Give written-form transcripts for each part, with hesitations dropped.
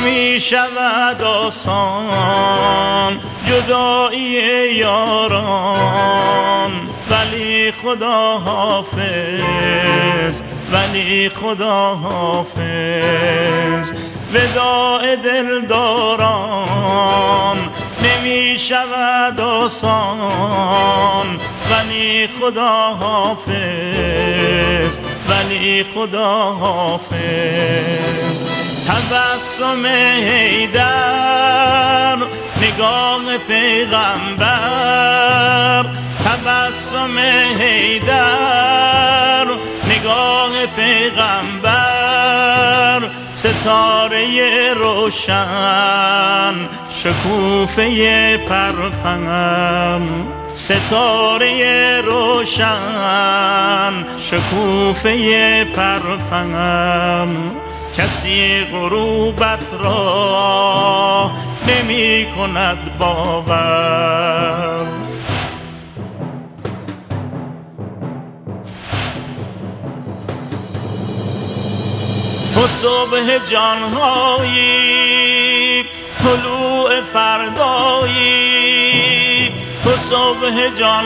نمی شود آسان جدایی یاران، ولی خدا حافظ، ولی خدا حافظ. وداع دلداران نمی شود آسان، ولی خدا حافظ، ولی خدا حافظ. تبسم حیدر نگاه پیغمبر، تبسم حیدر نگاه پیغمبر، ستاره روشن شکوفه پرپنم، ستاره روشن شکوفه پرپنم. کسی غروبت را نمی کند باور. تو صبح جانهایی، طلوع فردایی، تو صبح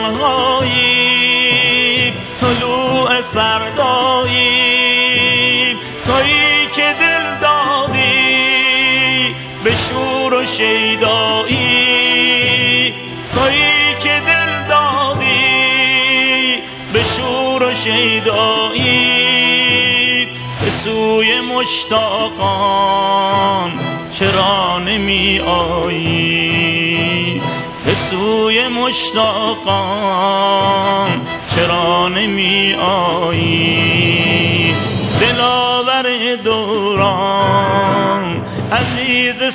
جانهایی، طلوع فردایی، تویی که دل دادی به شور و شیدایی، تویی که دل دادی به شور و شیدایی. به سوی مشتاقان چرا نمی آیی؟ به سوی مشتاقان چرا نمی آیی؟ دلاور دوران عزیز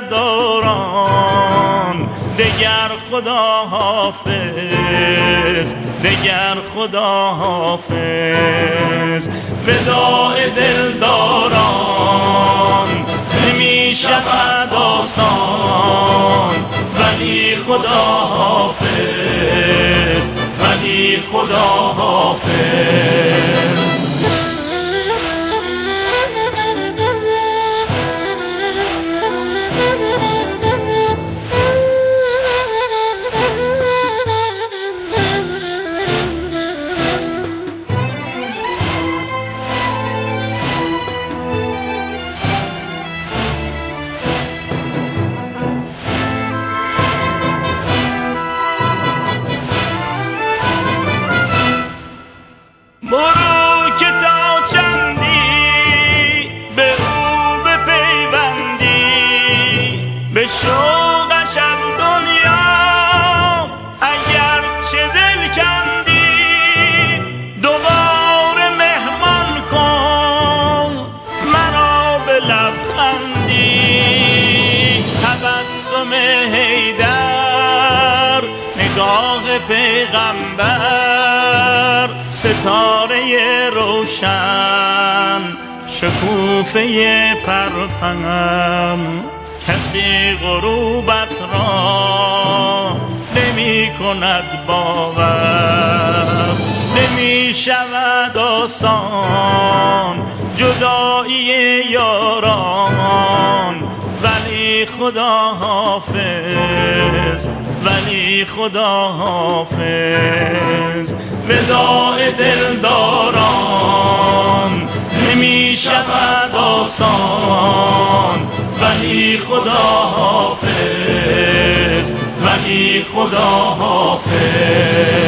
سرداران، دگر خدا حافظ، دگر خدا حافظ. وداع دلداران نمی شود آسان، ولی خدا حافظ، ولی خدا حافظ. برو که تا چندی به او بپیوندی، به شوقش از دنیا اگر چه دل کندی. دوباره مهمان کن مرا به لبخندی. تبسم حیدر نگاه پیغمبر، ستاره روشن شکوفه پرپنم. کسی غروبت را نمی کند باور. نمی شود آسان جدایی یاران، ولی خدا حافظ، ولی خدا حافظ. وداع دلداران نمی شود آسان، ولی خدا حافظ، ولی خدا حافظ.